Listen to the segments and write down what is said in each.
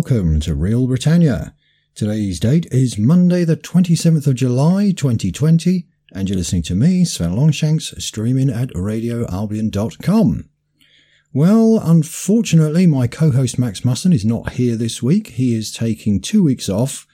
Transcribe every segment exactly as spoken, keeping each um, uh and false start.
welcome to Real Britannia. Today's date is Monday the twenty-seventh of July twenty twenty, and you're listening to me, Sven Longshanks, streaming at radio albion dot com. Well, unfortunately, my co-host Max Musson is not here this week. He is taking two weeks off,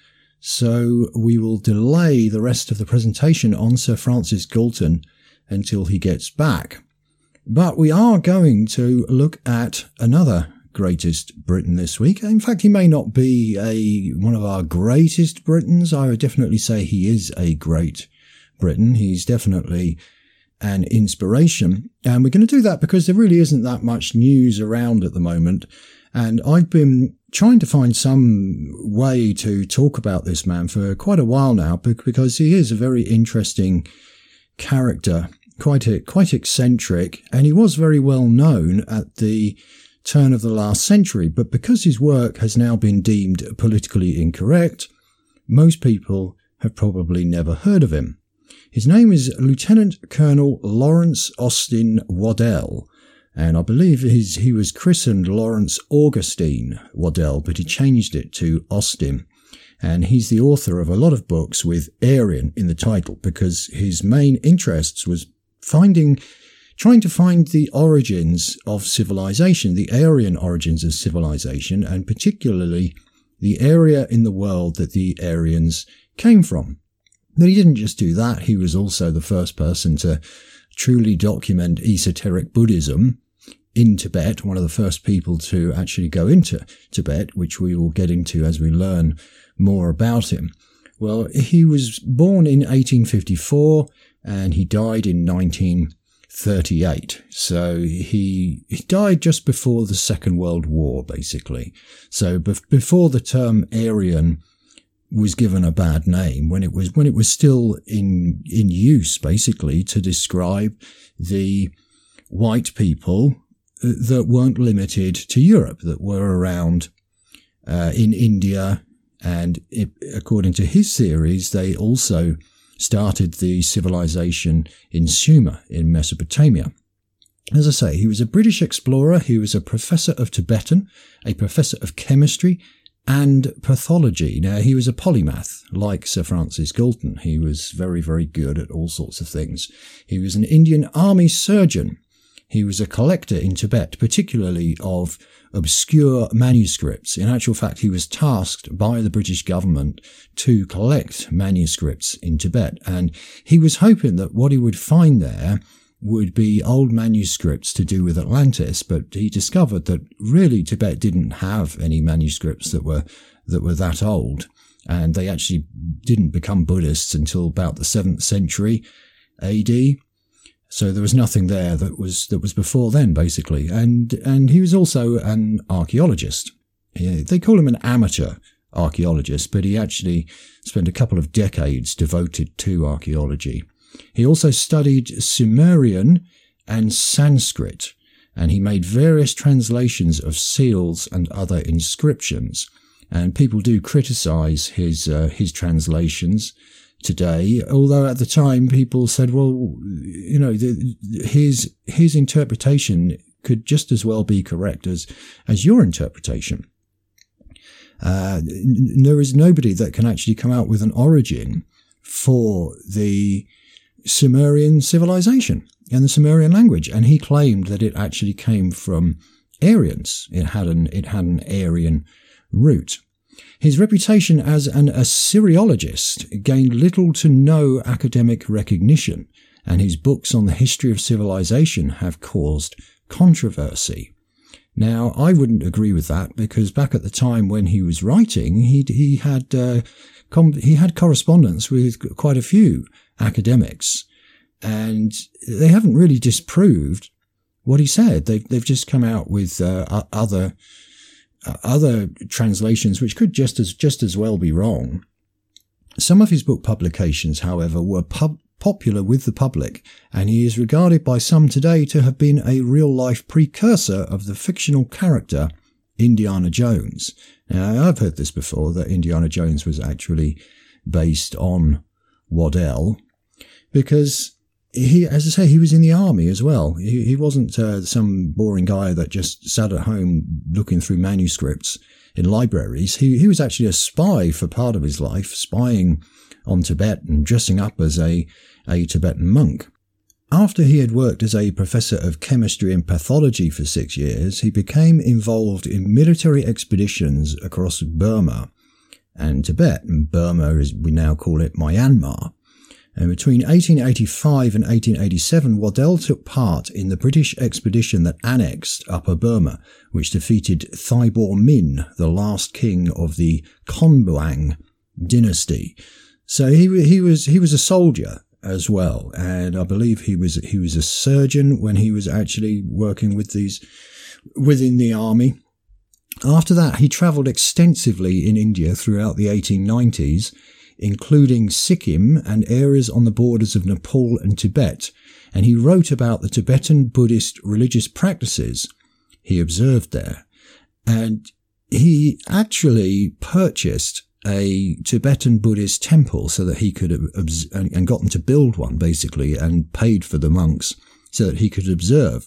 so we will delay the rest of the presentation on Sir Francis Galton until he gets back. But we are going to look at another greatest Briton this week. In fact, he may not be a one of our greatest Britons. I would definitely say he is a great Briton. He's definitely an inspiration. And we're going to do that because there really isn't that much news around at the moment. And I've been trying to find some way to talk about this man for quite a while now, because he is a very interesting character, quite a, quite eccentric, and he was very well known at the turn of the last century. But because his work has now been deemed politically incorrect, most people have probably never heard of him. His name is Lieutenant Colonel Lawrence Austin Waddell, and I believe his, he was christened Lawrence Augustine Waddell, but he changed it to Austin. And he's the author of a lot of books with Aryan in the title, because his main interests was finding, trying to find the origins of civilization, the Aryan origins of civilization, and particularly the area in the world that the Aryans came from. But he didn't just do that. He was also the first person to truly document esoteric Buddhism in Tibet, one of the first people to actually go into Tibet, which we will get into as we learn more about him. Well, he was born in eighteen fifty-four and he died in nineteen thirty-eight. So he, he died just before the Second World War, basically. So bef- before the term Aryan was given a bad name, when it was, when it was still in, in use, basically, to describe the white people that weren't limited to Europe, that were around, uh, in India. And it, according to his theories, they also started the civilization in Sumer in Mesopotamia. As I say, he was a British explorer. He was a professor of Tibetan, a professor of chemistry and pathology. Now, he was a polymath, like Sir Francis Galton. He was very, very good at all sorts of things. He was an Indian army surgeon. He was a collector in Tibet, particularly of obscure manuscripts. In actual fact, he was tasked by the British government to collect manuscripts in Tibet, and he was hoping that what he would find there would be old manuscripts to do with Atlantis, but he discovered that really Tibet didn't have any manuscripts that were that were that old, and they actually didn't become Buddhists until about the seventh century A D. So there was nothing there that was that was before then, basically. And and he was also an archaeologist. Yeah, they call him an amateur archaeologist, but he actually spent a couple of decades devoted to archaeology. He also studied Sumerian and Sanskrit, and he made various translations of seals and other inscriptions. And people do criticize his uh, his translations today, although at the time people said, well, you know, the, his his interpretation could just as well be correct as as your interpretation. Uh, there is nobody that can actually come out with an origin for the Sumerian civilization and the Sumerian language, and he claimed that it actually came from Aryans. It had an it had an Aryan root. His reputation as an Assyriologist gained little to no academic recognition, and his books on the history of civilization have caused controversy. Now, I wouldn't agree with that, because back at the time when he was writing, he he had uh, com- he had correspondence with quite a few academics, and they haven't really disproved what he said. They've they've just come out with uh, other. Uh, other translations which could just as just as well be wrong. Some of his book publications, however, were pub- popular with the public, and he is regarded by some today to have been a real-life precursor of the fictional character Indiana Jones. Now, I've heard this before, that Indiana Jones was actually based on Waddell, because he, as I say, he was in the army as well. He, he wasn't uh, some boring guy that just sat at home looking through manuscripts. in libraries. He, he was actually a spy for part of his life, spying on Tibet and dressing up as a, a Tibetan monk. After he had worked as a professor of chemistry and pathology for six years, he became involved in military expeditions across Burma and Tibet. And Burma, as we now call it, Myanmar. And between eighteen eighty-five and eighteen eighty-seven, Waddell took part in the British expedition that annexed Upper Burma, which defeated Thaibor Min, the last king of the Konbaung dynasty. So he he was he was a soldier as well, and I believe he was he was a surgeon when he was actually working with these within the army. After that, he travelled extensively in India throughout the eighteen nineties, including Sikkim and areas on the borders of Nepal and Tibet, and he wrote about the Tibetan Buddhist religious practices he observed there. And he actually purchased a Tibetan Buddhist temple so that he could, obs- and got them to build one basically, and paid for the monks so that he could observe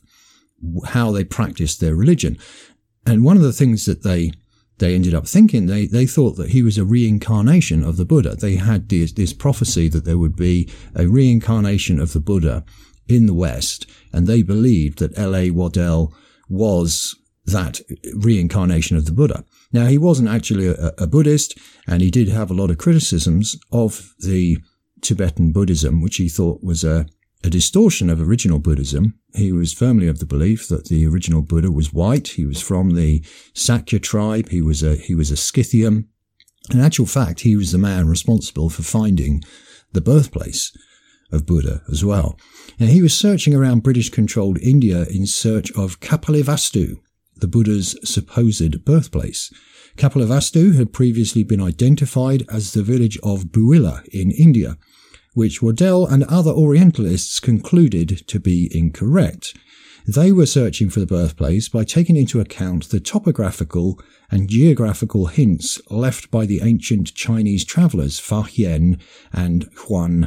how they practiced their religion. And one of the things that they they ended up thinking, they, they thought that he was a reincarnation of the Buddha. They had this, this prophecy that there would be a reincarnation of the Buddha in the West, and they believed that L A Waddell was that reincarnation of the Buddha. Now, he wasn't actually a, a Buddhist, and he did have a lot of criticisms of the Tibetan Buddhism, which he thought was a, a distortion of original Buddhism. He was firmly of the belief that the original Buddha was white. He was from the Sakya tribe. He was a he was a Scythian. In actual fact, he was the man responsible for finding the birthplace of Buddha as well. And he was searching around British-controlled India in search of Kapilavastu, the Buddha's supposed birthplace. Kapilavastu had previously been identified as the village of Builla in India, which Waddell and other Orientalists concluded to be incorrect. They were searching for the birthplace by taking into account the topographical and geographical hints left by the ancient Chinese travellers Fa Hien and Huan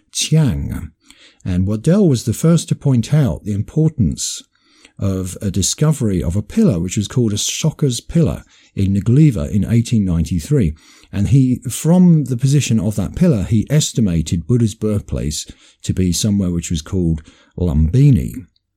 Qiang. And Waddell was the first to point out the importance of a discovery of a pillar which was called a Shocker's Pillar in Negliva in eighteen ninety-three. And he, from the position of that pillar, he estimated Buddha's birthplace to be somewhere which was called Lumbini.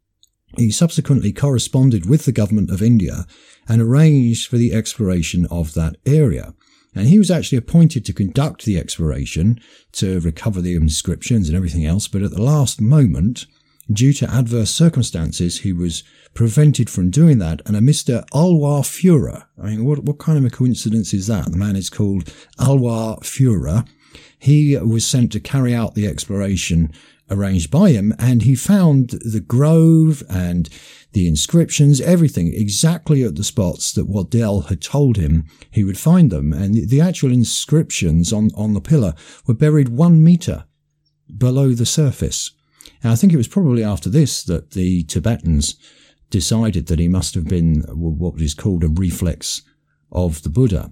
He subsequently corresponded with the government of India and arranged for the exploration of that area. And he was actually appointed to conduct the exploration, to recover the inscriptions and everything else, but at the last moment, due to adverse circumstances, he was prevented from doing that, and a Mister Alwar Führer, I mean, what, what kind of a coincidence is that? The man is called Alwar Führer. He was sent to carry out the exploration arranged by him, and he found the grove and the inscriptions, everything, exactly at the spots that Waddell had told him he would find them. And the actual inscriptions on, on the pillar were buried one metre below the surface. And I think it was probably after this that the Tibetans decided that he must have been what is called a reflex of the Buddha.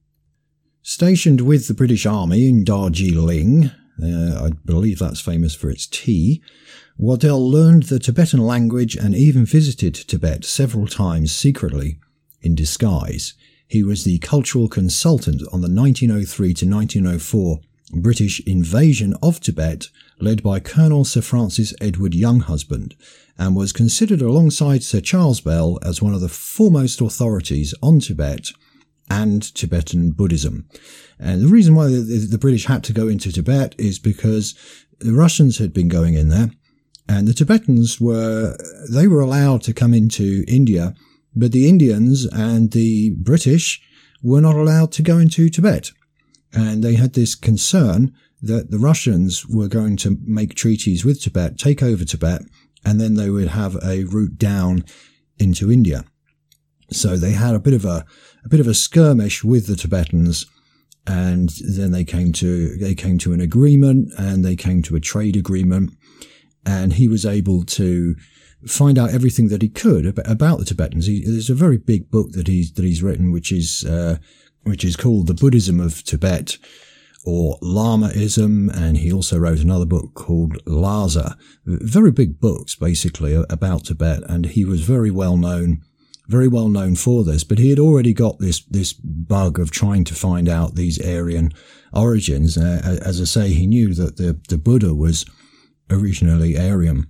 Stationed with the British Army in Darjeeling, uh, I believe that's famous for its tea, Waddell learned the Tibetan language and even visited Tibet several times secretly in disguise. He was the cultural consultant on the nineteen oh three to nineteen oh four British invasion of Tibet, led by Colonel Sir Francis Edward Younghusband, and was considered alongside Sir Charles Bell as one of the foremost authorities on Tibet and Tibetan Buddhism. And the reason why the, the British had to go into Tibet is because the Russians had been going in there, and the Tibetans were, they were allowed to come into India, but the Indians and the British were not allowed to go into Tibet. And they had this concern that the Russians were going to make treaties with Tibet, take over Tibet, and then they would have a route down into India. So they had a bit of a, a bit of a skirmish with the Tibetans, and then they came to, they came to an agreement, and they came to a trade agreement, and he was able to find out everything that he could about, about the Tibetans. He, there's a very big book that he's, that he's written, which is, uh, which is called The Buddhism of Tibet, or Lamaism, and he also wrote another book called Lhasa. Very big books, basically, about Tibet, and he was very well known, very well known for this, but he had already got this this bug of trying to find out these Aryan origins. Uh, as I say, he knew that the, the Buddha was originally Aryan.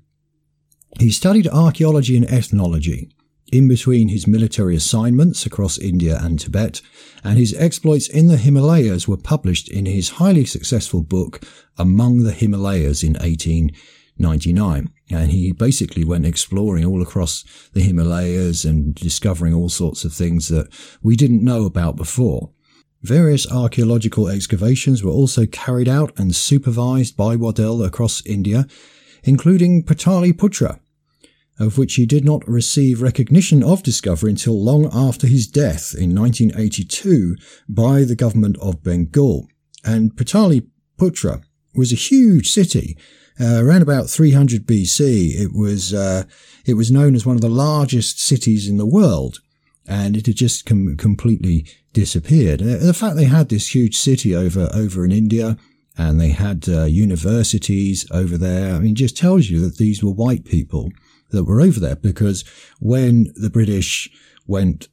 He studied archaeology and ethnology in between his military assignments across India and Tibet, and his exploits in the Himalayas were published in his highly successful book Among the Himalayas in eighteen ninety-nine. And he basically went exploring all across the Himalayas and discovering all sorts of things that we didn't know about before. Various archaeological excavations were also carried out and supervised by Waddell across India, including Pataliputra, of which he did not receive recognition of discovery until long after his death in nineteen eighty-two by the government of Bengal. And Pataliputra was a huge city. Uh, around about three hundred B C, it was uh, it was known as one of the largest cities in the world, and it had just com- completely disappeared. Uh, the fact they had this huge city over over in India, and they had uh, universities over there, I mean, just tells you that these were white people that were over there, because when the British went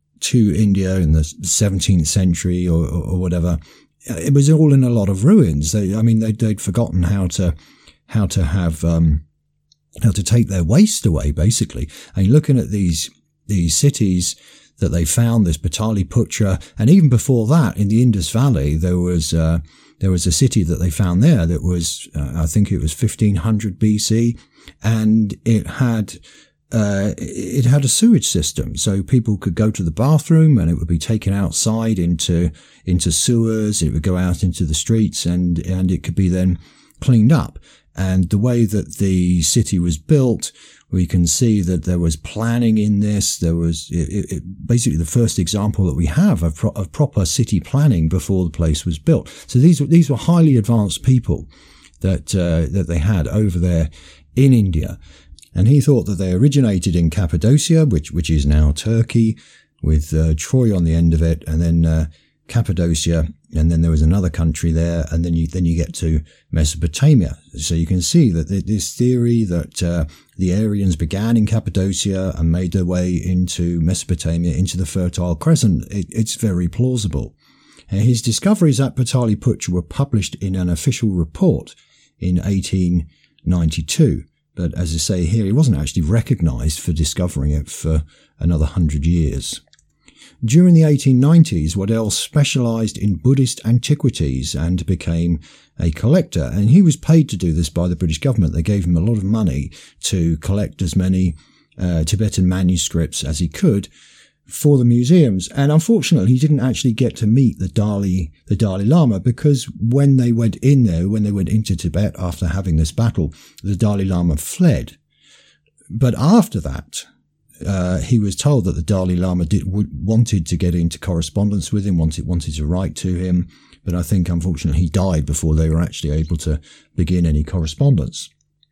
to India in the seventeenth century or, or, or whatever, it was all in a lot of ruins. They, I mean, they'd, they'd forgotten how to how to have um, how to take their waste away, basically. And looking at these these cities that they found, this Pataliputra, and even before that, in the Indus Valley, there was uh, there was a city that they found there that was, uh, I think it was fifteen hundred B C, and it had uh, it had a sewage system, so people could go to the bathroom and it would be taken outside into into sewers. It would go out into the streets, and and it could be then cleaned up. And the way that the city was built, we can see that there was planning in this. There was it, it, basically the first example that we have of, pro- of proper city planning before the place was built. So these were these were highly advanced people that uh, that they had over there in India. And he thought that they originated in Cappadocia, which which is now Turkey, with uh, Troy on the end of it, and then uh, Cappadocia, and then there was another country there, and then you then you get to Mesopotamia. So you can see that this theory that uh, the Aryans began in Cappadocia and made their way into Mesopotamia, into the Fertile Crescent, it, it's very plausible. And his discoveries at Pataliputra were published in an official report in eighteen ninety-two. But as I say here, he wasn't actually recognised for discovering it for another hundred years. During the eighteen nineties, Waddell specialised in Buddhist antiquities and became a collector, and he was paid to do this by the British government. They gave him a lot of money to collect as many uh, Tibetan manuscripts as he could for the museums. And unfortunately, he didn't actually get to meet the Dalai, the Dalai Lama, because when they went in there, when they went into Tibet after having this battle, the Dalai Lama fled. But after that, Uh, he was told that the Dalai Lama did, would, wanted to get into correspondence with him, wanted, wanted to write to him, but I think unfortunately he died before they were actually able to begin any correspondence.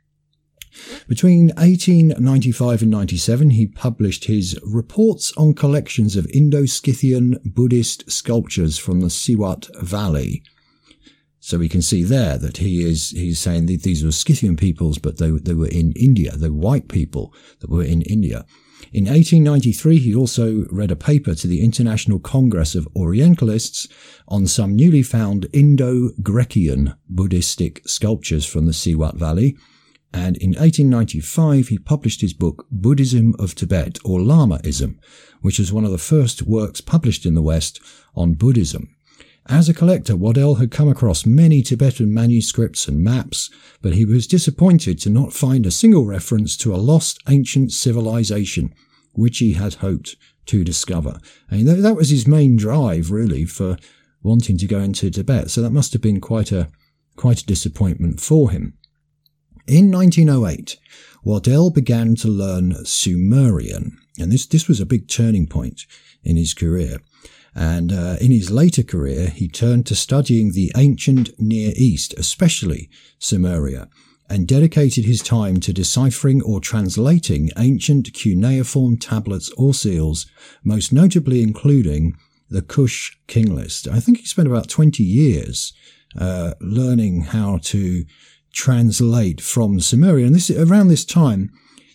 Between eighteen ninety-five and ninety-seven, he published his Reports on Collections of Indo-Scythian Buddhist Sculptures from the Siwat Valley. So we can see there that he is he's saying that these were Scythian peoples, but they, they were in India. They were white people that were in India. In eighteen ninety-three, he also read a paper to the International Congress of Orientalists on some newly found Indo-Grecian Buddhistic sculptures from the Siwat Valley. And in eighteen ninety-five, he published his book Buddhism of Tibet, or Lamaism, which was one of the first works published in the West on Buddhism. As a collector, Waddell had come across many Tibetan manuscripts and maps, but he was disappointed to not find a single reference to a lost ancient civilization, which he had hoped to discover. And that was his main drive, really, for wanting to go into Tibet. So that must have been quite a quite a disappointment for him. In nineteen oh eight, Waddell began to learn Sumerian, and this this was a big turning point in his career. And uh, in his later career, he turned to studying the ancient Near East, especially Sumeria, and dedicated his time to deciphering or translating ancient cuneiform tablets or seals, most notably including the Kush King List. I think he spent about twenty years uh, learning how to translate from Sumeria. And this around this time,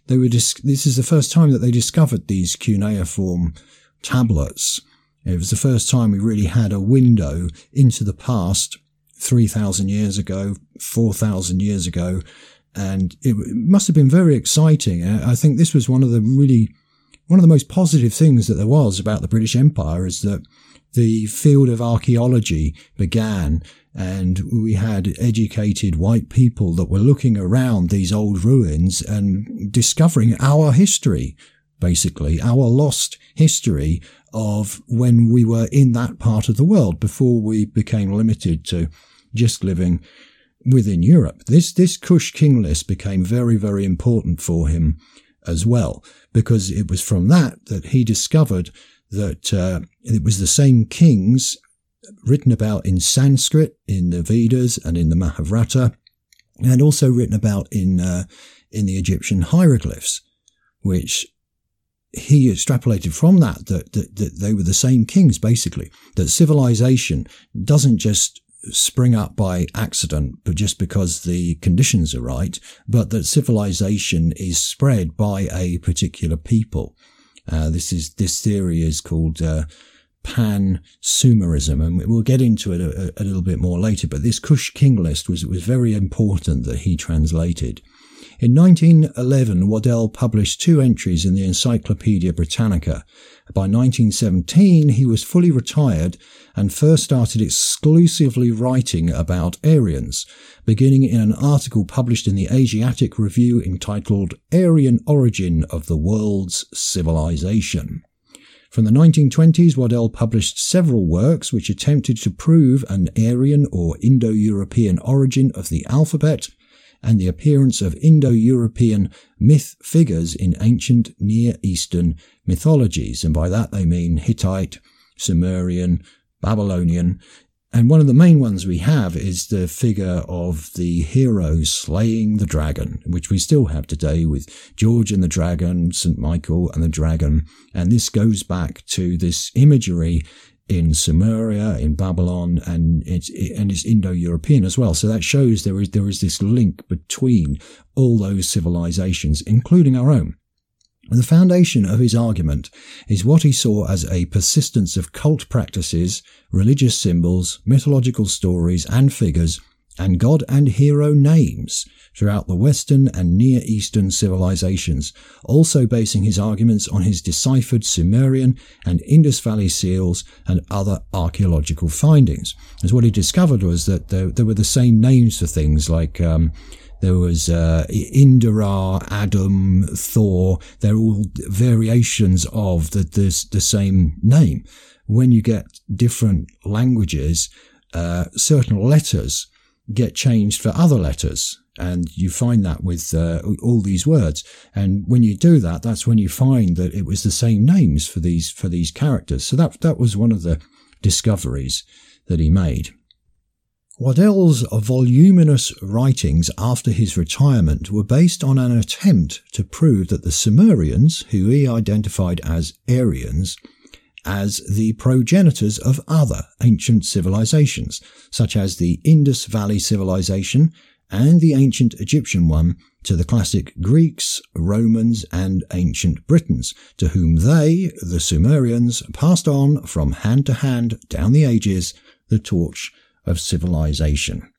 they were dis- this is the first time that they discovered these cuneiform tablets. It was the first time we really had a window into the past, three thousand years ago, four thousand years ago, and it must have been very exciting. I think this was one of the really, one of the most positive things that there was about the British Empire, is that the field of archaeology began, and we had educated white people that were looking around these old ruins and discovering our history, basically, our lost history of when we were in that part of the world before we became limited to just living within Europe. This, this Kush king list became very, very important for him as well, because it was from that that he discovered that uh, it was the same kings written about in Sanskrit, in the Vedas and in the Mahabharata, and also written about in uh, in the Egyptian hieroglyphs, which he extrapolated from that, that, that that they were the same kings, basically, that civilization doesn't just spring up by accident, but just because the conditions are right, but that civilization is spread by a particular people. Uh, this is this theory is called uh, Pan-Sumerism, and we'll get into it a, a little bit more later. But this Kush king list was was very important that he translated. In nineteen eleven, Waddell published two entries in the Encyclopaedia Britannica. By nineteen seventeen, he was fully retired and first started exclusively writing about Aryans, beginning in an article published in the Asiatic Review entitled Aryan Origin of the World's Civilization. From the nineteen twenties, Waddell published several works which attempted to prove an Aryan or Indo-European origin of the alphabet and the appearance of Indo-European myth figures in ancient Near Eastern mythologies, and by that they mean Hittite, Sumerian, Babylonian, and one of the main ones we have is the figure of the hero slaying the dragon, which we still have today with George and the dragon, Saint Michael and the dragon, and this goes back to this imagery in Sumeria, in Babylon, and it's and it's Indo-European as well. So that shows there is there is this link between all those civilizations, including our own. And the foundation of his argument is what he saw as a persistence of cult practices, religious symbols, mythological stories and figures, and god and hero names throughout the Western and Near Eastern civilizations, also basing his arguments on his deciphered Sumerian and Indus Valley seals and other archaeological findings. As what he discovered was that there, there were the same names for things like um, there was uh, Indra, Adam, Thor. They're all variations of the, the, the same name. When you get different languages, uh, certain letters get changed for other letters. And you find that with uh, all these words. And when you do that, that's when you find that it was the same names for these for these characters. So that that was one of the discoveries that he made. Waddell's voluminous writings after his retirement were based on an attempt to prove that the Sumerians, who he identified as Aryans, as the progenitors of other ancient civilizations, such as the Indus Valley civilization and the ancient Egyptian one, to the classic Greeks, Romans, and ancient Britons, to whom they, the Sumerians, passed on from hand to hand down the ages the torch of civilization.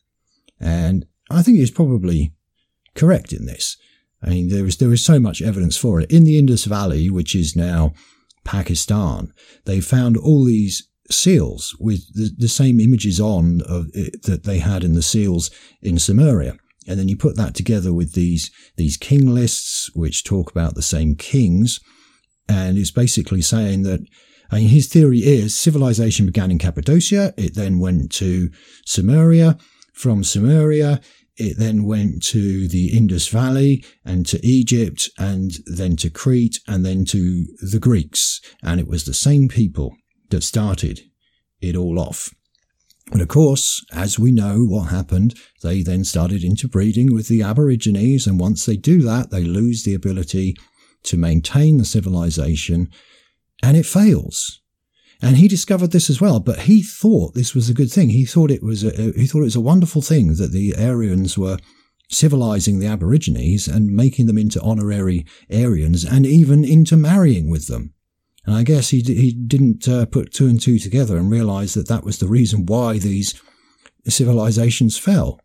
And I think he's probably correct in this. I mean, there is there is so much evidence for it. In the Indus Valley, which is now Pakistan, they found all these seals with the, the same images on of it, that they had in the seals in Sumeria. And then you put that together with these these king lists, which talk about the same kings. And it's basically saying that, I mean, his theory is civilization began in Cappadocia. It then went to Sumeria. From Sumeria, it then went to the Indus Valley and to Egypt and then to Crete and then to the Greeks. And it was the same people that started it all off. And of course, as we know what happened, they then started interbreeding with the Aborigines, and once they do that, they lose the ability to maintain the civilization, and it fails. And he discovered this as well, but he thought this was a good thing. He thought it was a, he thought it was a wonderful thing that the Aryans were civilizing the Aborigines and making them into honorary Aryans and even intermarrying with them. And I guess he he didn't uh, put two and two together and realize that that was the reason why these civilizations fell.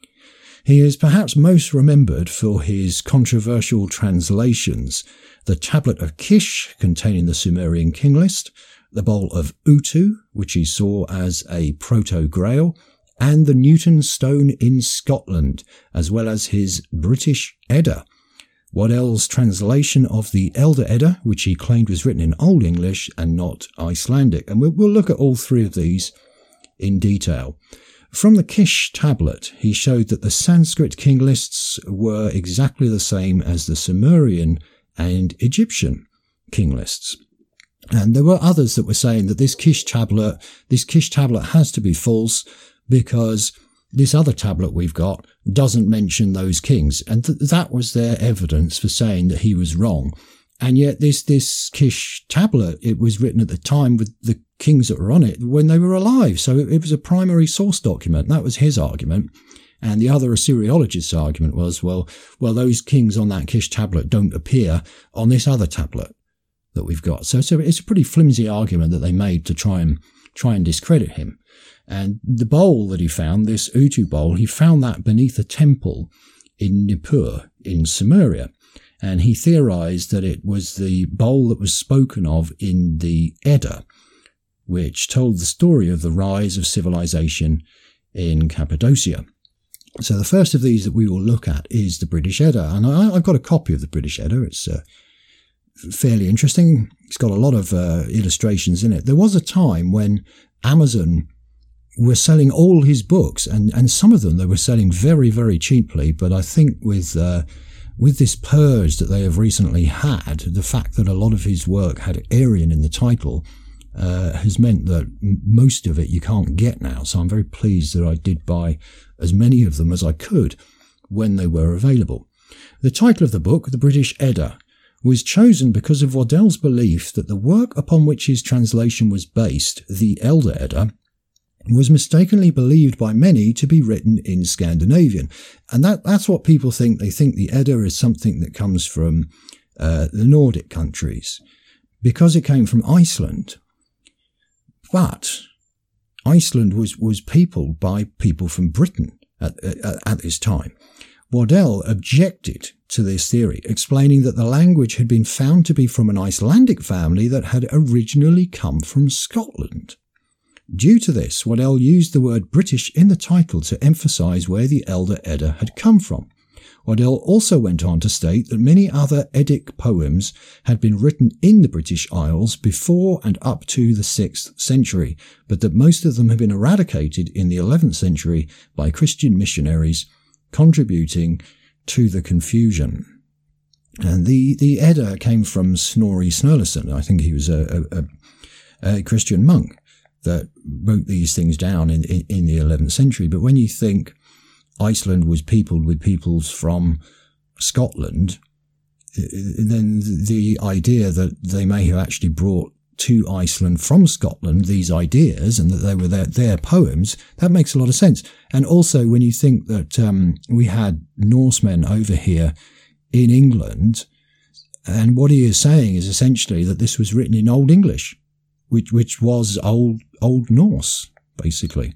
He is perhaps most remembered for his controversial translations, the Tablet of Kish containing the Sumerian king list, the Bowl of Utu, which he saw as a proto-grail, and the Newton Stone in Scotland, as well as his British Edda, Waddell's translation of the Elder Edda, which he claimed was written in Old English and not Icelandic. And we'll, we'll look at all three of these in detail. From the Kish tablet, he showed that the Sanskrit king lists were exactly the same as the Sumerian and Egyptian king lists. And there were others that were saying that this Kish tablet, this Kish tablet has to be false because this other tablet we've got doesn't mention those kings. And th- that was their evidence for saying that he was wrong. And yet this, this Kish tablet, it was written at the time with the kings that were on it when they were alive. So it, it was a primary source document. That was his argument. And the other Assyriologist's argument was, well, well, those kings on that Kish tablet don't appear on this other tablet that we've got. So, so it's a pretty flimsy argument that they made to try and try and discredit him. And the bowl that he found, this Utu bowl, he found that beneath a temple in Nippur in Sumeria. And he theorized that it was the bowl that was spoken of in the Edda, which told the story of the rise of civilization in Cappadocia. So the first of these that we will look at is the British Edda. And I, I've got a copy of the British Edda. It's uh, fairly interesting. It's got a lot of uh, illustrations in it. There was a time when Amazon were selling all his books, and, and some of them they were selling very, very cheaply. But I think with uh, with this purge that they have recently had, the fact that a lot of his work had Aryan in the title uh, has meant that most of it you can't get now. So I'm very pleased that I did buy as many of them as I could when they were available. The title of the book, The British Edda, was chosen because of Waddell's belief that the work upon which his translation was based, the Elder Edda, was mistakenly believed by many to be written in Scandinavian. And that, that's what people think. They think the Edda is something that comes from uh, the Nordic countries because it came from Iceland. But Iceland was, was peopled by people from Britain at, at, at this time. Waddell objected to this theory, explaining that the language had been found to be from an Icelandic family that had originally come from Scotland. Due to this, Waddell used the word British in the title to emphasize where the Elder Edda had come from. Waddell also went on to state that many other Eddic poems had been written in the British Isles before and up to the sixth century, but that most of them had been eradicated in the eleventh century by Christian missionaries, contributing to the confusion. And the, the Edda came from Snorri Sturluson. I think he was a, a, a Christian monk that wrote these things down in, in, in the eleventh century. But when you think Iceland was peopled with peoples from Scotland, then the idea that they may have actually brought to Iceland from Scotland these ideas and that they were their, their poems, that makes a lot of sense. And also when you think that um, we had Norsemen over here in England, and what he is saying is essentially that this was written in Old English, which which was Old Old Norse, basically.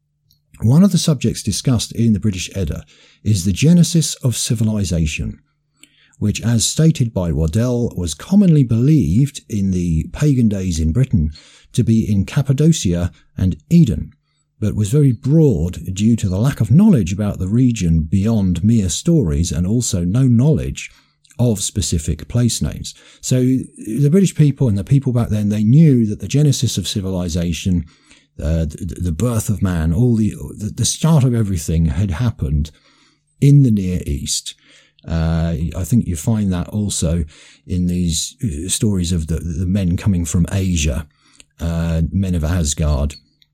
One of the subjects discussed in the British Edda is the genesis of civilization, which, as stated by Waddell, was commonly believed in the pagan days in Britain to be in Cappadocia and Eden, but was very broad due to the lack of knowledge about the region beyond mere stories and also no knowledge of specific place names. So the British people and the people back then, they knew that the genesis of civilization, uh, the, the birth of man, all the, the start of everything had happened in the Near East. Uh, I think you find that also in these stories of the, the men coming from Asia, uh, men of Asgard.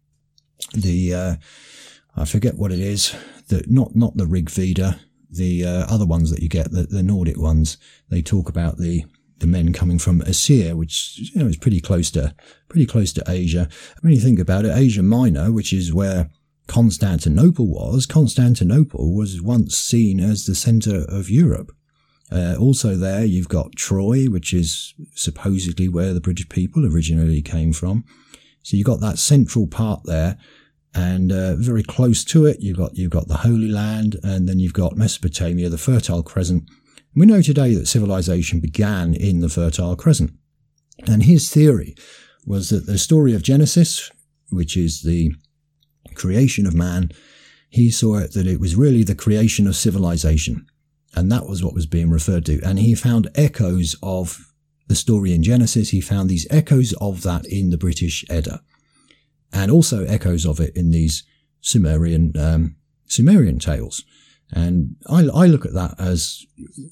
The, uh, I forget what it is, the, not, not the Rig Veda, the uh, other ones that you get, the, the Nordic ones. They talk about the, the men coming from Assyria, which, you know, is pretty close to, pretty close to Asia. When you think about it, Asia Minor, which is where Constantinople was. Constantinople was once seen as the centre of Europe. Uh, also there you've got Troy, which is supposedly where the British people originally came from. So you've got that central part there, and uh, very close to it you've got, you've got the Holy Land, and then you've got Mesopotamia, the Fertile Crescent. We know today that civilization began in the Fertile Crescent. And his theory was that the story of Genesis, which is the creation of man, he saw it that it was really the creation of civilization. And that was what was being referred to. And he found echoes of the story in Genesis. He found these echoes of that in the British Edda, and also echoes of it in these Sumerian um, Sumerian tales. And I, I look at that as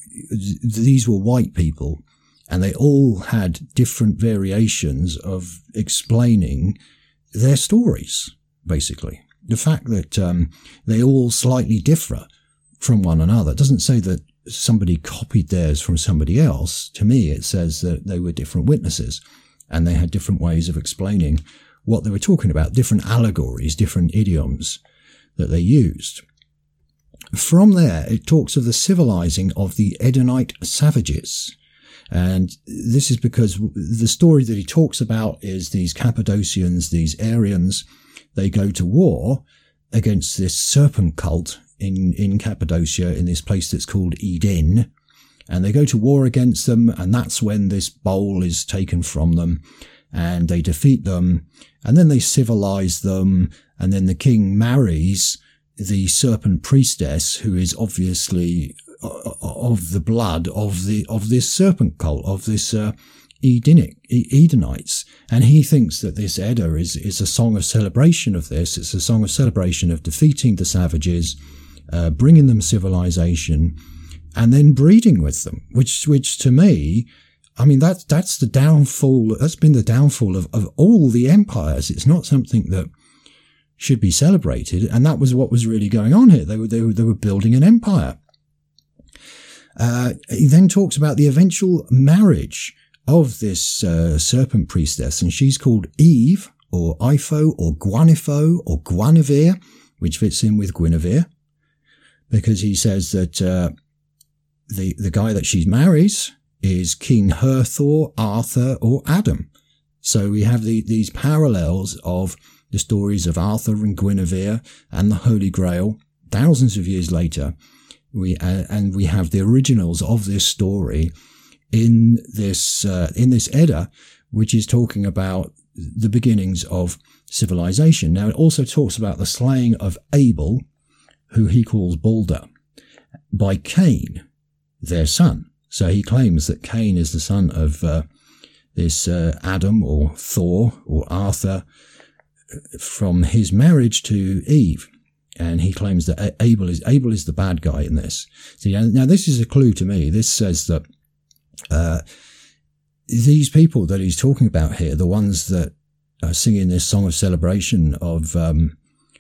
these were white people, and they all had different variations of explaining their stories, basically. The fact that um, they all slightly differ from one another doesn't say that somebody copied theirs from somebody else. To me, it says that they were different witnesses, and they had different ways of explaining what they were talking about, different allegories, different idioms that they used. From there, it talks of the civilizing of the Edenite savages. And this is because the story that he talks about is these Cappadocians, these Aryans, they go to war against this serpent cult in, in Cappadocia, in this place that's called Eden. And they go to war against them, and that's when this bowl is taken from them, and they defeat them, and then they civilize them, and then the king marries the serpent priestess, who is obviously of the blood of the of this serpent cult, of this uh, Edenic, Edenites. And he thinks that this Edda is, is a song of celebration of this. It's a song of celebration of defeating the savages, uh, bringing them civilization, and then breeding with them, which, which to me, I mean, that, that's the downfall, that's been the downfall of, of all the empires. It's not something that should be celebrated. And that was what was really going on here. They were, they were, they were building an empire. Uh, he then talks about the eventual marriage of this uh, serpent priestess, and she's called Eve, or Ifo, or Guanifo, or Guinevere, which fits in with Guinevere, because he says that uh, the the guy that she marries is King Herthor, Arthur, or Adam. So we have the, these parallels of the stories of Arthur and Guinevere and the Holy Grail thousands of years later. We uh, and we have the originals of this story in this uh, in this Edda, which is talking about the beginnings of civilization. Now, it also talks about the slaying of Abel, who he calls Balder, by Cain, their son. So he claims that Cain is the son of uh, this uh, Adam or Thor or Arthur from his marriage to Eve. And he claims that Abel is Abel is the bad guy in this. See, now this is a clue to me. This says that uh, these people that he's talking about here, the ones that are singing this song of celebration of um,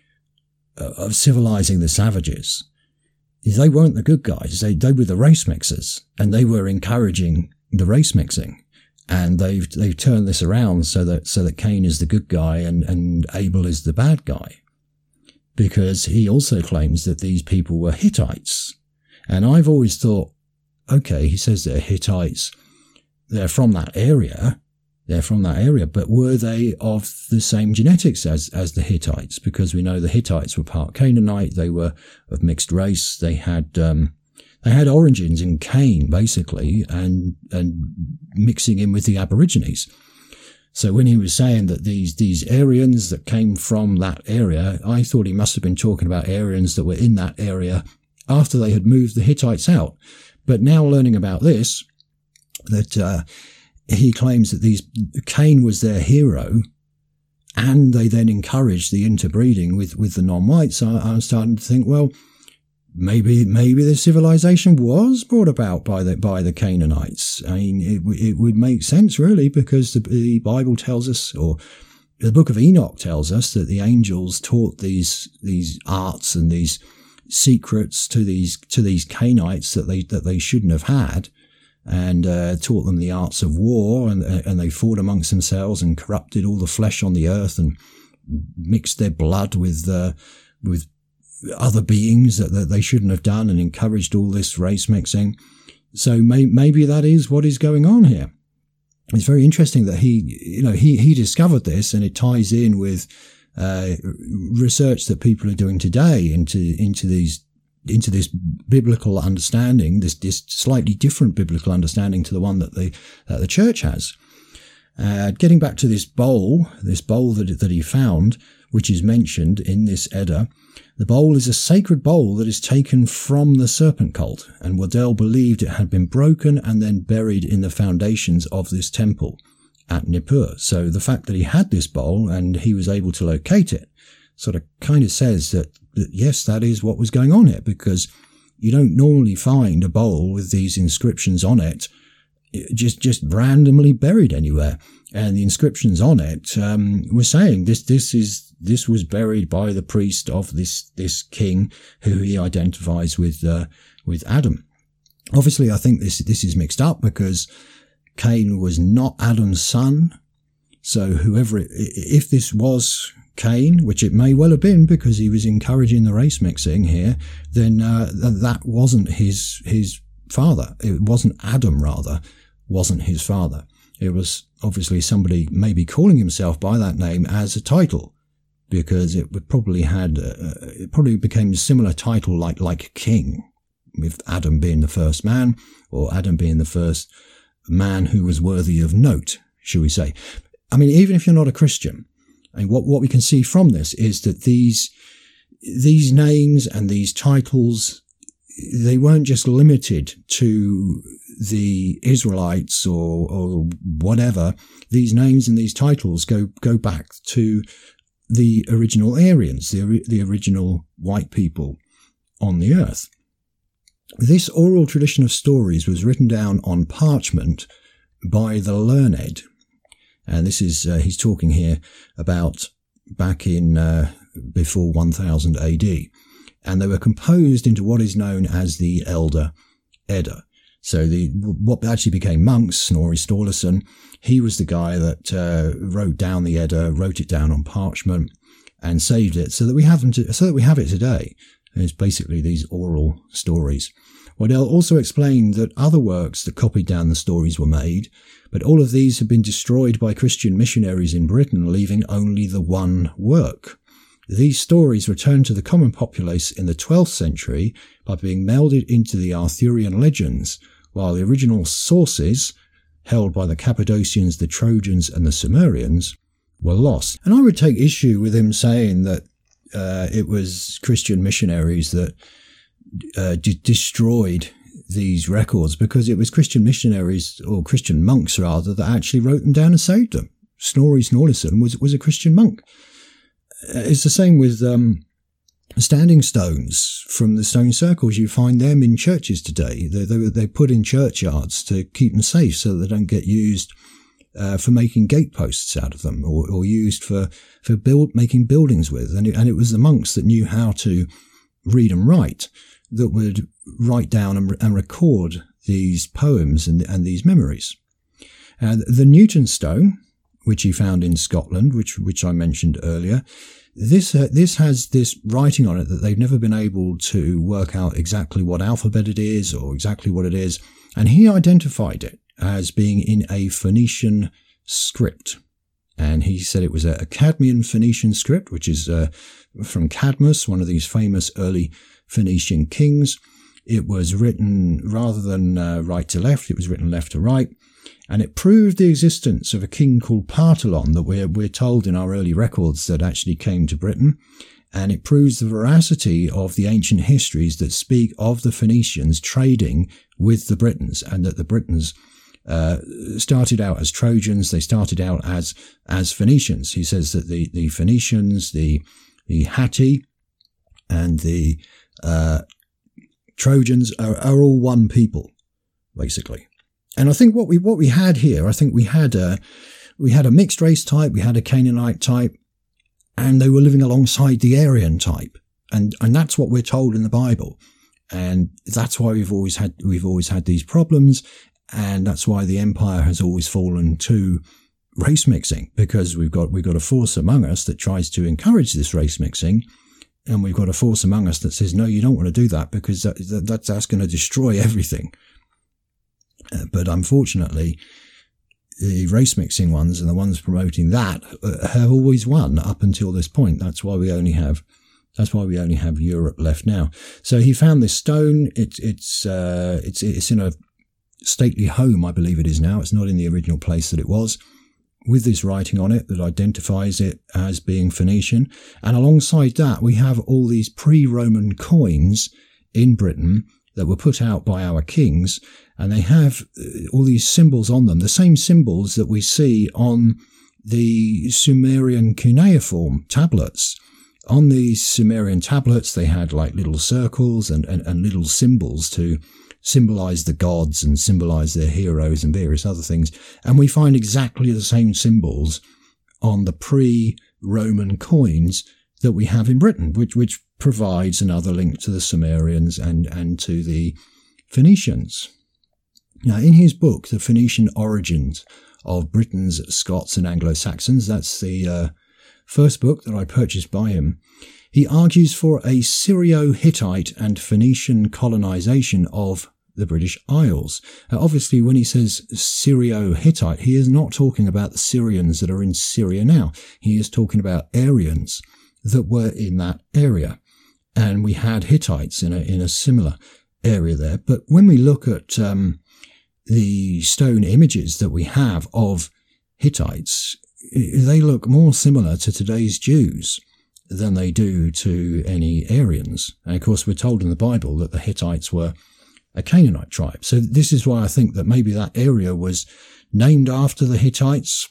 of civilizing the savages, they weren't the good guys. They they were the race mixers, and they were encouraging the race mixing. And they've they've turned this around so that so that Cain is the good guy and and Abel is the bad guy. Because he also claims that these people were Hittites. And I've always thought, okay, he says they're Hittites, they're from that area, they're from that area, but were they of the same genetics as, as the Hittites? Because we know the Hittites were part Canaanite, they were of mixed race, they had, um, they had origins in Cain, basically, and, and mixing in with the Aborigines. So when he was saying that these, these Aryans that came from that area, I thought he must have been talking about Aryans that were in that area after they had moved the Hittites out. But now learning about this, that, uh, he claims that these, Cain was their hero, and they then encouraged the interbreeding with, with the non-whites. I, I'm starting to think, well, maybe, maybe the civilization was brought about by the, by the Canaanites. I mean, it, it would make sense really, because the, the Bible tells us, or the book of Enoch tells us, that the angels taught these, these arts and these secrets to these, to these Canaanites that they, that they shouldn't have had, and, uh, taught them the arts of war, and, and they fought amongst themselves and corrupted all the flesh on the earth and mixed their blood with uh, with other beings that, that they shouldn't have done and encouraged all this race mixing. So may, maybe that is what is going on here. It's very interesting that he, you know, he, he discovered this, and it ties in with uh, research that people are doing today into into these into this biblical understanding, this this slightly different biblical understanding to the one that the that the church has. Uh, getting back to this bowl, this bowl that that he found, which is mentioned in this Edda. The bowl is a sacred bowl that is taken from the serpent cult, and Waddell believed it had been broken and then buried in the foundations of this temple at Nippur. So the fact that he had this bowl and he was able to locate it sort of kind of says that, that yes, that is what was going on here, because you don't normally find a bowl with these inscriptions on it just just randomly buried anywhere. And the inscriptions on it um, were saying this this is this was buried by the priest of this this king who he identifies with uh, with Adam. Obviously, I think this this is mixed up because Cain was not Adam's son. So whoever it, if this was Cain, which it may well have been because he was encouraging the race mixing here, then uh, that wasn't his his father. It wasn't Adam, rather, wasn't his father. It was obviously somebody maybe calling himself by that name as a title, because it would probably had uh, it probably became a similar title like like king, with Adam being the first man, or Adam being the first man who was worthy of note, shall we say. I mean, even if you're not a Christian, and what what we can see from this is that these these names and these titles, they weren't just limited to the Israelites or, or whatever. These names and these titles go, go back to the original Aryans, the, the original white people on the earth. This oral tradition of stories was written down on parchment by the learned. And this is, uh, he's talking here about back in, uh, before one thousand A D. And they were composed into what is known as the Elder Edda. So the what actually became monks, Snorri Sturluson, he was the guy that uh, wrote down the Edda, wrote it down on parchment, and saved it so that we have them to, so that we have it today. And it's basically these oral stories. Waddell also explained that other works that copied down the stories were made, but all of these have been destroyed by Christian missionaries in Britain, leaving only the one work. These stories returned to the common populace in the twelfth century by being melded into the Arthurian legends, while the original sources, held by the Cappadocians, the Trojans and the Cimmerians, were lost. And I would take issue with him saying that uh, it was Christian missionaries that uh, d- destroyed these records, because it was Christian missionaries, or Christian monks rather, that actually wrote them down and saved them. Snorri Sturluson was, was a Christian monk. It's the same with um, standing stones from the stone circles. You find them in churches today. They, they, they're put in churchyards to keep them safe so that they don't get used uh, for making gateposts out of them, or, or used for, for build, making buildings with. And it, and it was the monks that knew how to read and write that would write down and, and record these poems and, and these memories. And the Newton stone, which he found in Scotland, which which I mentioned earlier, this uh, this has this writing on it that they've never been able to work out exactly what alphabet it is or exactly what it is, and he identified it as being in a Phoenician script, and he said it was a, a Cadmean Phoenician script, which is uh, from Cadmus, one of these famous early Phoenician kings. It was written rather than uh, right to left; it was written left to right. And it proved the existence of a king called Partalon that we're, we're told in our early records that actually came to Britain. And it proves the veracity of the ancient histories that speak of the Phoenicians trading with the Britons, and that the Britons uh, started out as Trojans. They started out as as Phoenicians. He says that the, the Phoenicians, the the Hatti, and the uh, Trojans are, are all one people, basically. And I think what we what we had here, I think we had a we had a mixed race type, we had a Canaanite type, and they were living alongside the Aryan type, and and that's what we're told in the Bible, and that's why we've always had we've always had these problems, and that's why the empire has always fallen to race mixing, because we've got we've got a force among us that tries to encourage this race mixing, and we've got a force among us that says, no, you don't want to do that, because that, that, that's, that's going to destroy everything. Uh, but unfortunately, the race mixing ones and the ones promoting that uh, have always won up until this point. That's why we only have that's why we only have Europe left now. So he found this stone. It's it's uh, it's it's in a stately home, I believe it is now. It's not in the original place that it was, with this writing on it that identifies it as being Phoenician. And alongside that, we have all these pre-Roman coins in Britain that were put out by our kings, and they have all these symbols on them, the same symbols that we see on the Sumerian cuneiform tablets. On these Sumerian tablets, they had like little circles and, and, and little symbols to symbolize the gods and symbolize their heroes and various other things. And we find exactly the same symbols on the pre-Roman coins that we have in Britain, which, which provides another link to the Sumerians and, and to the Phoenicians. Now, in his book, The Phoenician Origins of Britons, Scots and Anglo-Saxons, that's the uh, first book that I purchased by him, he argues for a Syro-Hittite and Phoenician colonization of the British Isles. Now, obviously, when he says Syro-Hittite, he is not talking about the Syrians that are in Syria now. He is talking about Aryans that were in that area. And we had Hittites in a, in a similar area there. But when we look at um, the stone images that we have of Hittites, they look more similar to today's Jews than they do to any Aryans. And of course, we're told in the Bible that the Hittites were a Canaanite tribe. So this is why I think that maybe that area was named after the Hittites.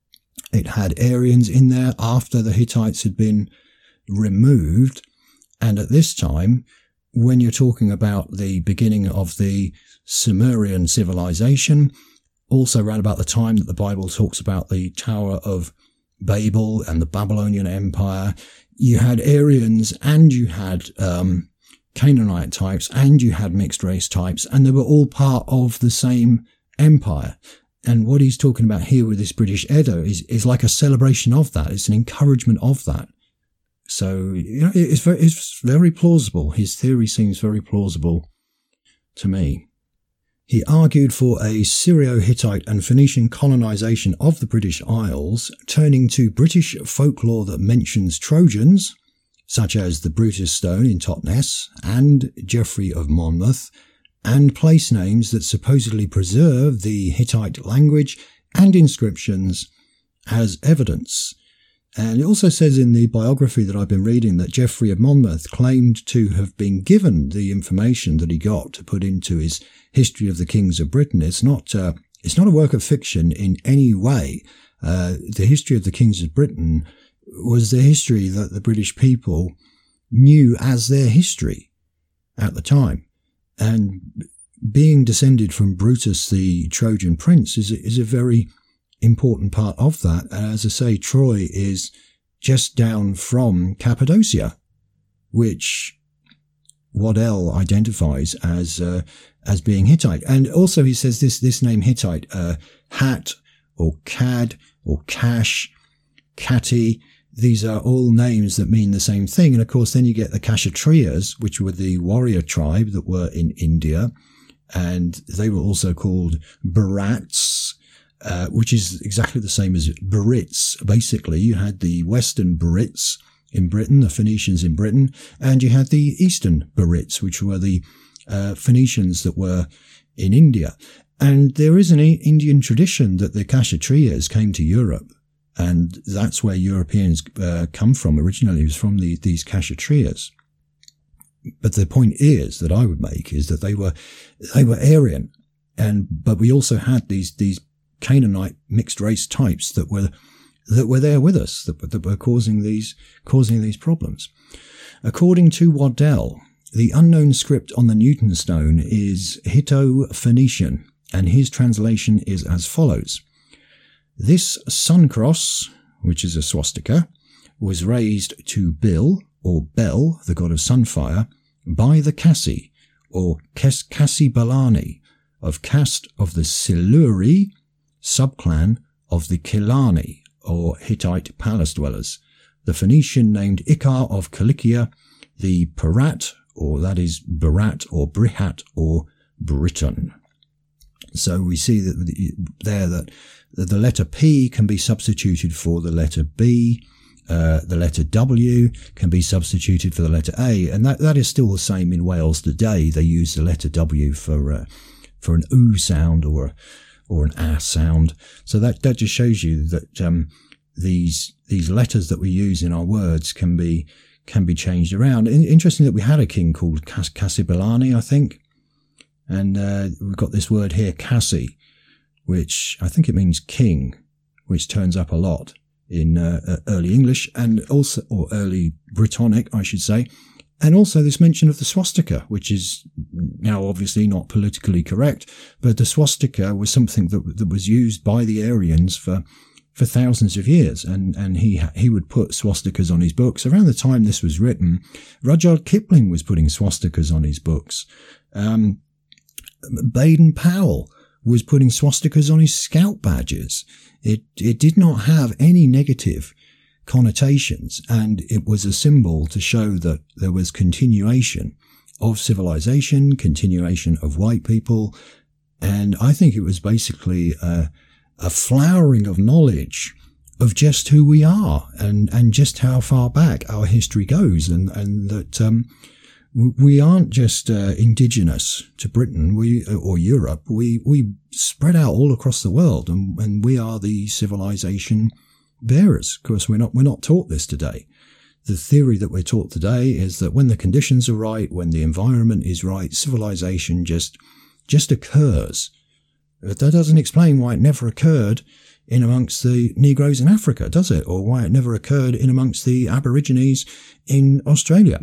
It had Aryans in there after the Hittites had been removed. And at this time, when you're talking about the beginning of the Sumerian civilization, also around about the time that the Bible talks about the Tower of Babel and the Babylonian Empire, you had Aryans and you had um, Canaanite types and you had mixed race types, and they were all part of the same empire. And what he's talking about here with this British Edo is, is like a celebration of that. It's an encouragement of that. So, you know, it's very, it's very plausible. His theory seems very plausible to me. He argued for a Syro-Hittite and Phoenician colonization of the British Isles, turning to British folklore that mentions Trojans, such as the Brutus Stone in Totnes and Geoffrey of Monmouth, and place names that supposedly preserve the Hittite language and inscriptions as evidence. And it also says in the biography that I've been reading that Geoffrey of Monmouth claimed to have been given the information that he got to put into his History of the Kings of Britain. It's not, uh, it's not a work of fiction in any way. Uh, the History of the Kings of Britain was the history that the British people knew as their history at the time. And being descended from Brutus, the Trojan prince, is, is a very important part of that. As I say, Troy is just down from Cappadocia, which Waddell identifies as uh, as being Hittite. And also he says this this name Hittite, uh, Hat or Cad or Cash, Catti, these are all names that mean the same thing. And of course then you get the Kshatriyas, which were the warrior tribe that were in India, and they were also called Bharats, Uh, which is exactly the same as Brits. Basically, you had the Western Brits in Britain, the Phoenicians in Britain, and you had the Eastern Brits, which were the uh, Phoenicians that were in India. And there is an Indian tradition that the Kshatriyas came to Europe, and that's where Europeans uh, come from originally. It was from the, these Kshatriyas. But the point is that I would make is that they were they were Aryan, and but we also had these these Canaanite mixed race types that were that were there with us, that, that were causing these causing these problems. According to Waddell, the unknown script on the Newton stone is Hitto-Phoenician, and his translation is as follows: "This sun cross, which is a swastika, was raised to Bil, or Bel, the god of sunfire, by the Cassi, or Cassi Balani, of caste of the Siluri subclan of the Killarney, or Hittite palace dwellers, the Phoenician named Iccar of Cilicia, the Perat, or that is Barat or Brihat or Briton. So we see that there that the letter P can be substituted for the letter B, uh, the letter W can be substituted for the letter A, and that, that is still the same in Wales today. They use the letter W for uh, for an oo sound or or an ah sound. So that that just shows you that um, these these letters that we use in our words can be can be changed around. Interesting that we had a king called Cas- Cassibilani, I think, and uh, we've got this word here, Cassi, which I think it means king, which turns up a lot in uh, early English and also, or early Brittonic, I should say. And also this mention of the swastika, which is now obviously not politically correct, but the swastika was something that, that was used by the Aryans for, for thousands of years. And, and he, he would put swastikas on his books. Around the time this was written, Rudyard Kipling was putting swastikas on his books. Um, Baden Powell was putting swastikas on his scout badges. It, it did not have any negative connotations, and it was a symbol to show that there was continuation of civilization, continuation of white people, and I think it was basically a, a flowering of knowledge of just who we are and, and just how far back our history goes, and, and that um, we aren't just uh, indigenous to Britain we or Europe. We we spread out all across the world, and, and we are the civilization bearers. Of course, we're not we're not taught this today. The theory that we're taught today is that when the conditions are right, when the environment is right, civilization just just occurs. But that doesn't explain why it never occurred in amongst the Negroes in Africa, does it? Or why it never occurred in amongst the Aborigines in Australia.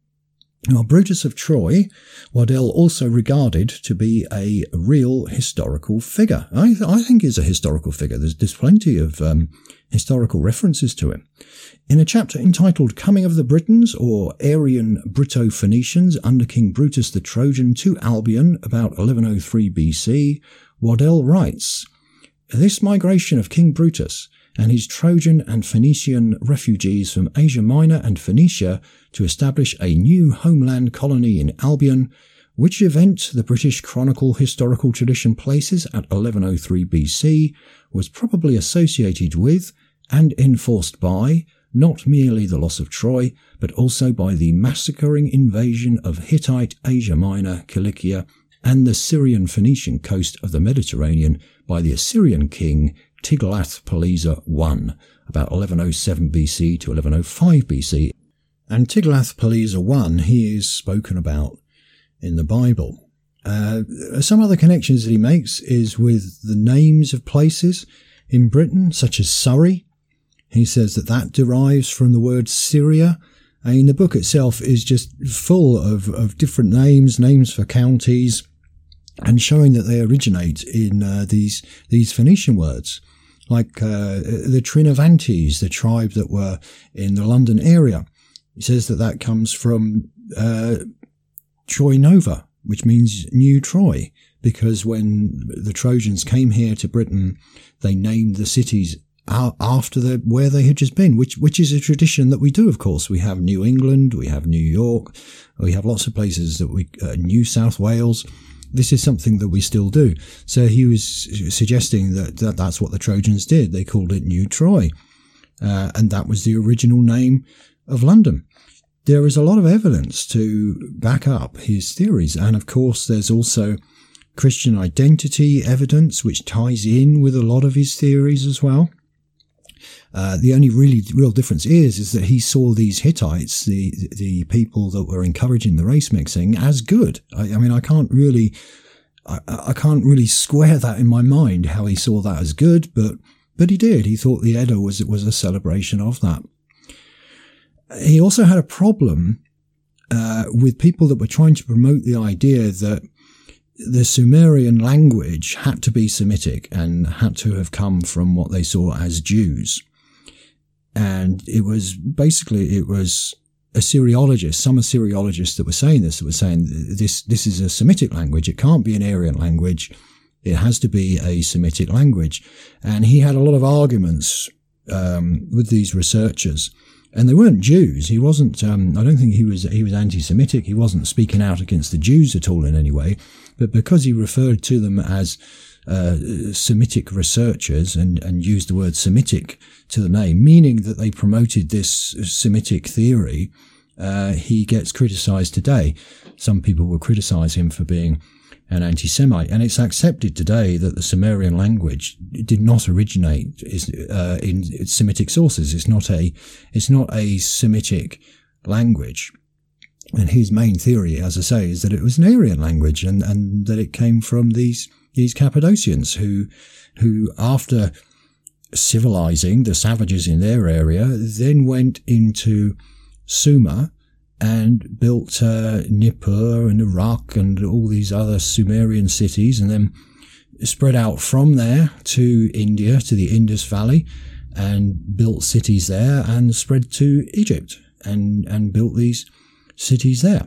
Now, Brutus of Troy, Waddell also regarded to be a real historical figure. I, th- I think he's a historical figure. There's, there's plenty of um, historical references to him. In a chapter entitled Coming of the Britons, or Aryan Brito-Phoenicians under King Brutus the Trojan to Albion, about eleven oh three B C, Waddell writes, "This migration of King Brutus and his Trojan and Phoenician refugees from Asia Minor and Phoenicia to establish a new homeland colony in Albion, which event the British Chronicle historical tradition places at eleven oh three B C, was probably associated with and enforced by not merely the loss of Troy, but also by the massacring invasion of Hittite Asia Minor, Cilicia, and the Syrian Phoenician coast of the Mediterranean by the Assyrian king Tiglath-Pileser the First, about eleven oh seven B C to eleven oh five B C. And Tiglath-Pileser the First, he is spoken about in the Bible. Uh, some other connections that he makes is with the names of places in Britain, such as Surrey. He says that that derives from the word Syria. I mean, the book itself is just full of, of different names, names for counties, and showing that they originate in uh, these these Phoenician words, like uh, the Trinovantes, the tribe that were in the London area. He says that that comes from uh, Troy Nova, which means New Troy, because when the Trojans came here to Britain, they named the cities after the, where they had just been, which which is a tradition that we do, of course. We have New England, we have New York, we have lots of places that we, uh, New South Wales. This is something that we still do. So he was suggesting that, that that's what the Trojans did. They called it New Troy. Uh, and that was the original name of London. There is a lot of evidence to back up his theories. And of course, there's also Christian identity evidence, which ties in with a lot of his theories as well. Uh, the only really real difference is, is that he saw these Hittites, the, the people that were encouraging the race mixing, as good. I, I mean, I can't really, I, I can't really square that in my mind, how he saw that as good, but, but he did. He thought the Edda was, was a celebration of that. He also had a problem, uh, with people that were trying to promote the idea that the Sumerian language had to be Semitic and had to have come from what they saw as Jews. And it was basically, it was Assyriologists, some Assyriologists that were saying this, that were saying this, this is a Semitic language. It can't be an Aryan language. It has to be a Semitic language. And he had a lot of arguments um, with these researchers. And they weren't Jews. He wasn't, um, I don't think he was, he was anti-Semitic. He wasn't speaking out against the Jews at all in any way. But because he referred to them as uh, Semitic researchers and, and used the word Semitic to the name, meaning that they promoted this Semitic theory, uh, he gets criticized today. Some people will criticize him for being an anti-Semite, and it's accepted today that the Sumerian language did not originate is, uh, in Semitic sources. It's not a, it's not a Semitic language. And his main theory, as I say, is that it was an Aryan language, and, and that it came from these these Cappadocians who, who after civilizing the savages in their area, then went into Sumer and built uh, Nippur and Iraq and all these other Sumerian cities, and then spread out from there to India, to the Indus Valley, and built cities there, and spread to Egypt and, and built these cities there.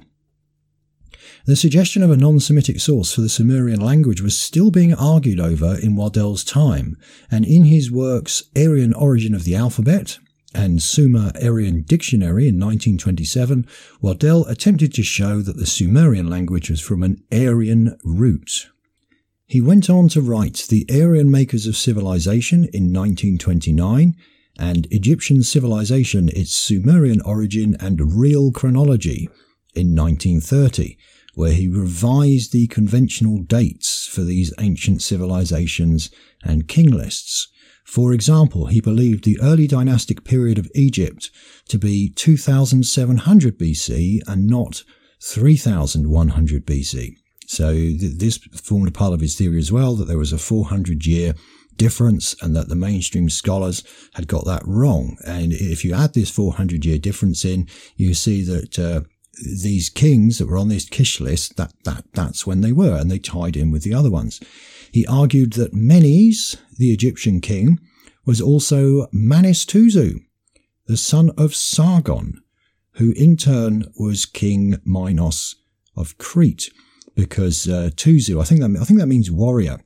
The suggestion of a non-Semitic source for the Sumerian language was still being argued over in Waddell's time, and in his works Aryan Origin of the Alphabet and Sumer-Aryan Dictionary in nineteen twenty-seven, Waddell attempted to show that the Sumerian language was from an Aryan root. He went on to write The Aryan Makers of Civilization in nineteen twenty-nine and Egyptian Civilization, Its Sumerian Origin and Real Chronology in nineteen thirty, where he revised the conventional dates for these ancient civilizations and king lists. For example, he believed the early dynastic period of Egypt to be two thousand seven hundred B C and not three thousand one hundred B C. So th- this formed a part of his theory as well, that there was a four hundred year difference and that the mainstream scholars had got that wrong. And if you add this four hundred year difference in, you see that uh, these kings that were on this Kish list, that, that that's when they were, and they tied in with the other ones. He argued that Menes, the Egyptian king, was also Manistuzu, the son of Sargon, who in turn was King Minos of Crete, because uh, Tuzu, I think that I think that means warrior.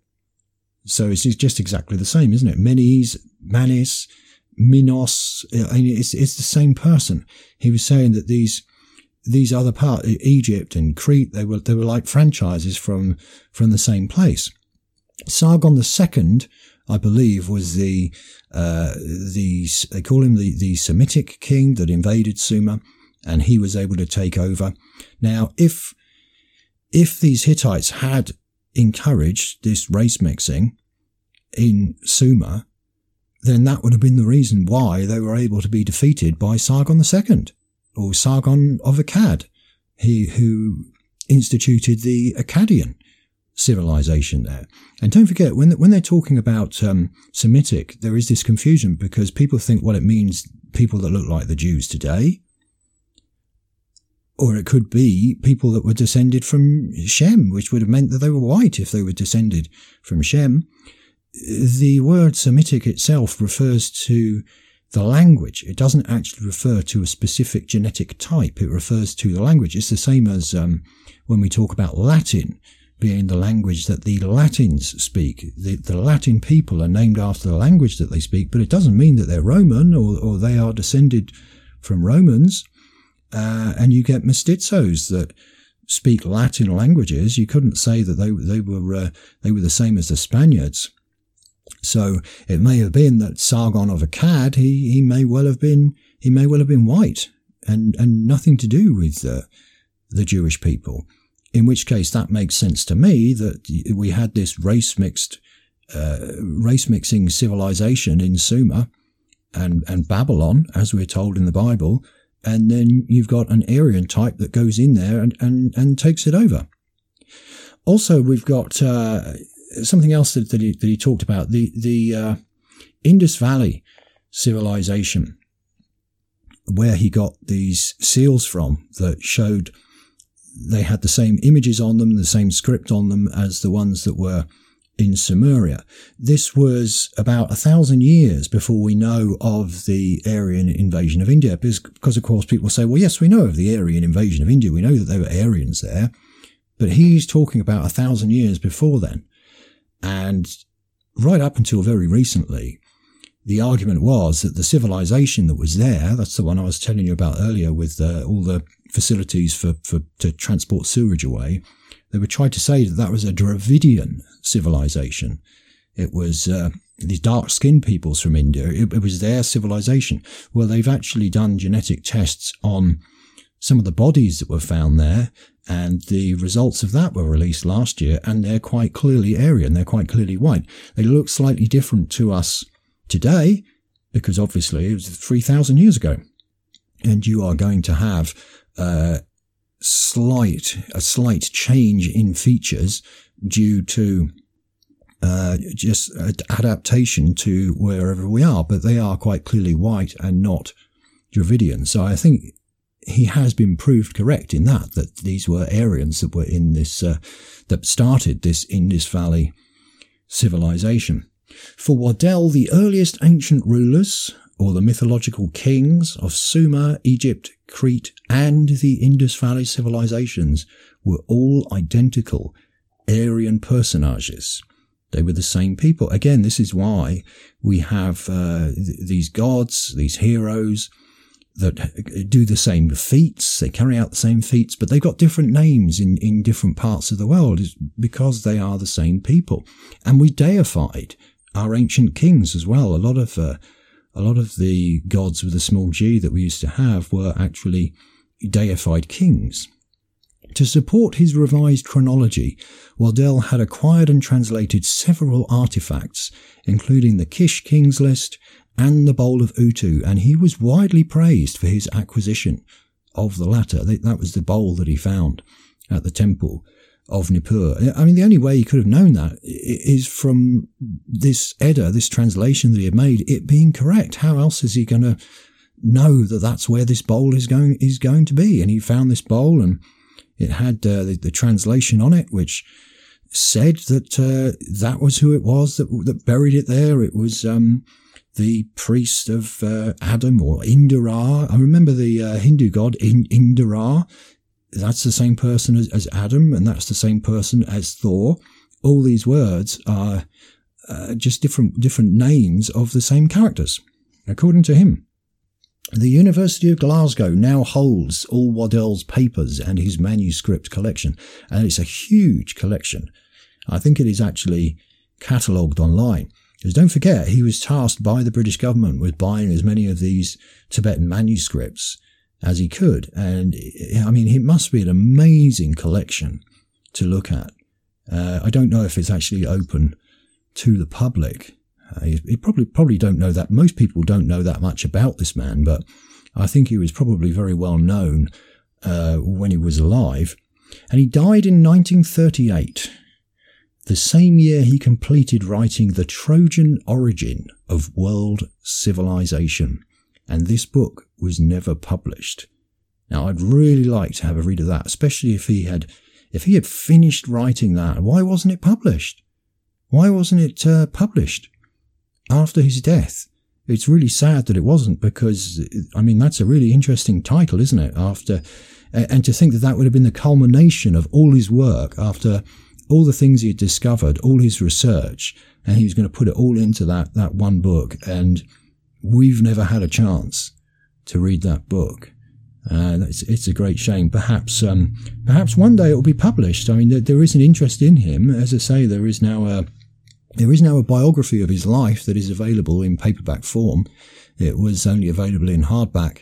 So it's just exactly the same, isn't it? Menes, Manis, Minos, it's it's the same person. He was saying that these these other parts, Egypt and Crete, they were they were like franchises from from the same place. Sargon the Second, I believe, was the uh, the they call him the the Semitic king that invaded Sumer, and he was able to take over. Now, if if these Hittites had encouraged this race mixing in Sumer, then that would have been the reason why they were able to be defeated by Sargon the Second, or Sargon of Akkad, he who instituted the Akkadian civilization there. And don't forget, when when they're talking about um, Semitic, there is this confusion because people think, well, it means people that look like the Jews today, or it could be people that were descended from Shem, which would have meant that they were white if they were descended from Shem. The word Semitic itself refers to the language. It doesn't actually refer to a specific genetic type. It refers to the language. It's the same as um, when we talk about Latin being the language that the Latins speak. The, the Latin people are named after the language that they speak, but it doesn't mean that they're Roman or, or they are descended from Romans. Uh, and you get mestizos that speak Latin languages. You couldn't say that they they were uh, they were the same as the Spaniards. So it may have been that Sargon of Akkad, he he may well have been he may well have been white and and nothing to do with uh, the Jewish people. In which case, that makes sense to me that we had this race mixed, uh, race mixing civilization in Sumer and, and Babylon, as we're told in the Bible. And then you've got an Aryan type that goes in there and, and, and takes it over. Also, we've got, uh, something else that, that he, that he talked about, the, the, uh, Indus Valley civilization, where he got these seals from that showed they had the same images on them, the same script on them as the ones that were in Sumeria. This was about a thousand years before we know of the Aryan invasion of India, because, because of course people say, well, yes, we know of the Aryan invasion of India. We know that there were Aryans there, but he's talking about a thousand years before then. And right up until very recently, the argument was that the civilization that was there, that's the one I was telling you about earlier with uh, all the facilities for, for to transport sewage away, they would try to say that that was a Dravidian civilization. It was uh, these dark-skinned peoples from India. It, it was their civilization. Well, they've actually done genetic tests on some of the bodies that were found there, and the results of that were released last year, and they're quite clearly Aryan. They're quite clearly white. They look slightly different to us today, because obviously it was three thousand years ago. And you are going to have uh, slight, a slight change in features due to uh, just adaptation to wherever we are. But they are quite clearly white and not Dravidian. So I think he has been proved correct in that, that these were Aryans that were in this, uh, that started this Indus Valley civilization. For Waddell, the earliest ancient rulers, or the mythological kings of Sumer, Egypt, Crete, and the Indus Valley civilizations were all identical Aryan personages. They were the same people. Again, this is why we have uh, th- these gods, these heroes, that do the same feats, they carry out the same feats, but they've got different names in, in different parts of the world, is because they are the same people. And we deified our ancient kings as well. A lot of uh, a lot of the gods with a small g that we used to have were actually deified kings. To support his revised chronology, Waddell had acquired and translated several artifacts, including the Kish Kings List and the Bowl of Utu, and he was widely praised for his acquisition of the latter. That was the bowl that he found at the temple of Nippur. I mean, the only way he could have known that is from this Edda, this translation that he had made, it being correct. How else is he going to know that that's where this bowl is going is going to be? And he found this bowl, and it had uh, the, the translation on it, which said that uh, that was who it was that, that buried it there. It was um, the priest of uh, Adam, or Indra. I remember the uh, Hindu god in Indra. That's the same person as, as Adam, and that's the same person as Thor. All these words are uh, just different different names of the same characters, according to him. The University of Glasgow now holds all Waddell's papers and his manuscript collection, and it's a huge collection. I think it is actually catalogued online. Because don't forget, he was tasked by the British government with buying as many of these Tibetan manuscripts as he could. And I mean, it must be an amazing collection to look at. Uh, I don't know if it's actually open to the public. Uh, you, you probably probably don't know that. Most people don't know that much about this man, but I think he was probably very well known uh, when he was alive. And he died in nineteen thirty-eight. The same year he completed writing The Trojan Origin of World Civilization, and this book was never published. Now, I'd really like to have a read of that, especially if he had if he had finished writing that. Why wasn't it published? Why wasn't it uh, published after his death? It's really sad that it wasn't, because, I mean, that's a really interesting title, isn't it? After, and to think that that would have been the culmination of all his work, after all the things he had discovered, all his research, and he was going to put it all into that, that one book. And we've never had a chance to read that book. Uh, it's, it's a great shame. Perhaps, um, perhaps one day it will be published. I mean, there, there is an interest in him. As I say, there is now a, there is now a biography of his life that is available in paperback form. It was only available in hardback,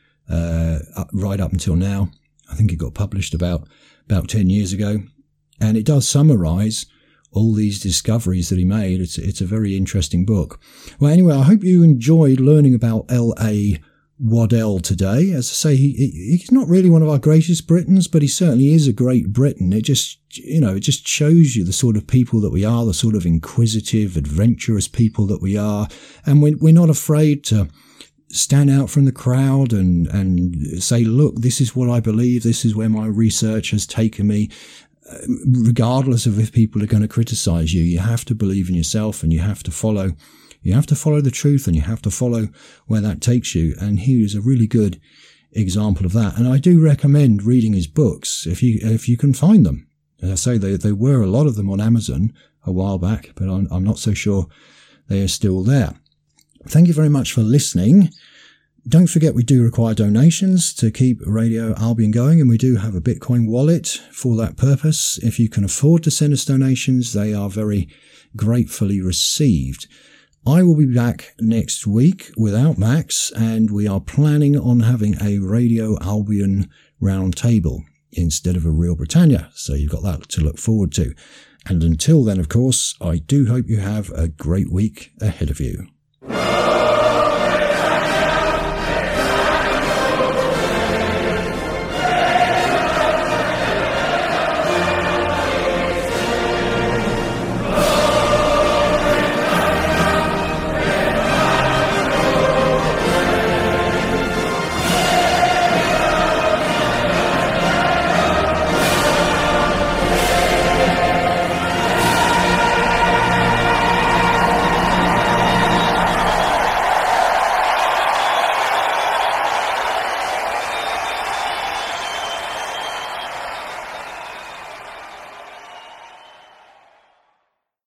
uh, right up until now. I think it got published about, about ten years ago. And it does summarize all these discoveries that he made. It's, it's a very interesting book. Well, anyway, I hope you enjoyed learning about L A Waddell today. As I say, he, he's not really one of our greatest Britons, but he certainly is a great Briton. It just, you know, it just shows you the sort of people that we are, the sort of inquisitive, adventurous people that we are. And we're, we're not afraid to stand out from the crowd and, and say, look, this is what I believe. This is where my research has taken me. Regardless of if people are going to criticize you, you have to believe in yourself, and you have to follow, you have to follow the truth, and you have to follow where that takes you. And he is a really good example of that. And I do recommend reading his books if you, if you can find them. As I say, there, there were a lot of them on Amazon. a while back, but I'm, I'm not so sure they are still there. Thank you very much for listening. Don't forget we do require donations to keep Radio Albion going, and we do have a Bitcoin wallet for that purpose. If you can afford to send us donations, they are very gratefully received. I will be back next week without Max, and we are planning on having a Radio Albion roundtable instead of a Real Britannia. So you've got that to look forward to. And until then, of course, I do hope you have a great week ahead of you.